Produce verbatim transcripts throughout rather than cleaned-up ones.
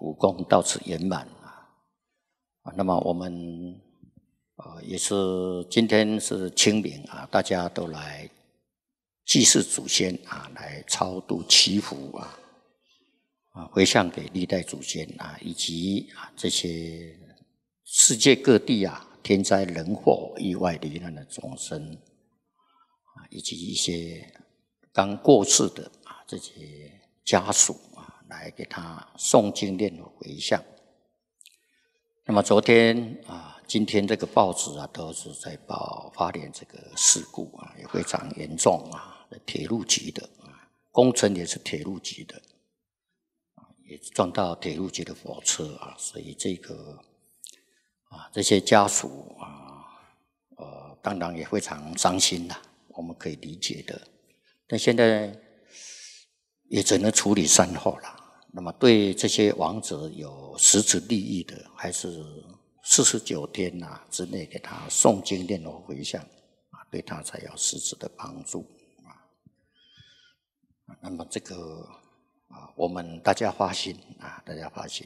武功到此圆满啊。那么我们呃也是今天是清明啊，大家都来祭祀祖先啊，来超度祈福啊，啊回向给历代祖先啊，以及啊这些世界各地啊天灾人祸、意外罹难的众生啊，以及一些刚过世的啊这些家属啊，来给他诵经念佛回向。那么昨天啊，今天这个报纸啊，都是在报花莲这个事故啊，也非常严重啊，铁路局的啊，工程也是铁路局的，也撞到铁路局的火车啊，所以这个啊，这些家属啊，呃，当然也非常伤心啦，我们可以理解的。但现在也只能处理善后啦。那么对这些亡者有实质利益的，还是四十九天呐、啊、之内给他诵经念佛回向啊，对他才有实质的帮助啊。那么这个啊，我们大家发心啊，大家发心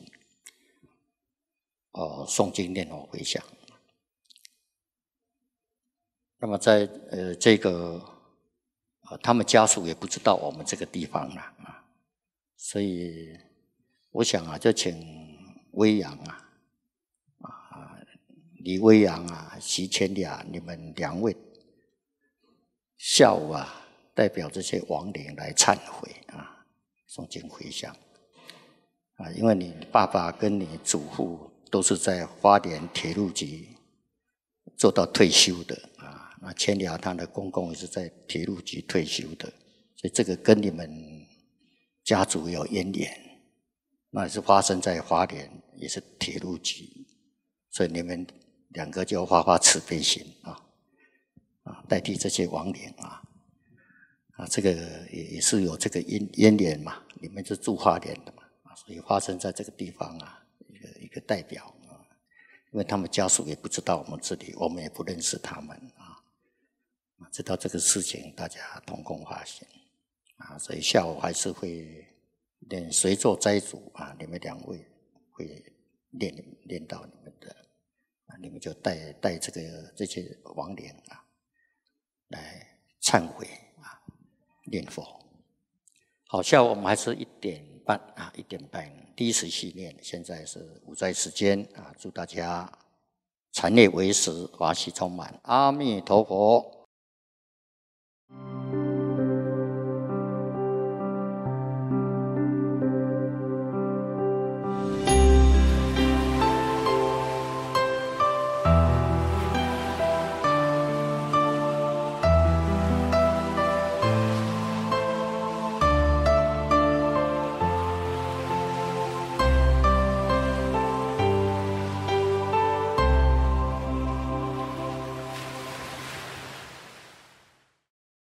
哦，诵经念佛回向。那么在呃这个呃他们家属也不知道我们这个地方啦啊。所以我想啊，就请威扬啊、啊李威扬啊、徐千雅，你们两位下午啊，代表这些亡灵来忏悔啊，诵经回向啊，因为你爸爸跟你祖父都是在花莲铁路局做到退休的啊，那千雅他的公公也是在铁路局退休的，所以这个跟你们家族有渊源，那也是发生在花莲，也是铁路局，所以你们两个就发发慈悲心啊，啊，代替这些亡灵啊，啊，这个也也是有这个渊渊源嘛，你们是住花莲的嘛，啊，所以发生在这个地方啊，一个一个代表啊，因为他们家属也不知道我们这里，我们也不认识他们啊，知道这个事情，大家同共发心。啊，所以下午还是会念随座斋主啊，你们两位会念念到你们的，啊，你们就带带这个这些亡灵啊来忏悔啊，念佛。好，下午我们还是一点半啊，一点半第一时续念。现在是午斋时间啊，祝大家禅内为食，法喜充满。阿弥陀佛。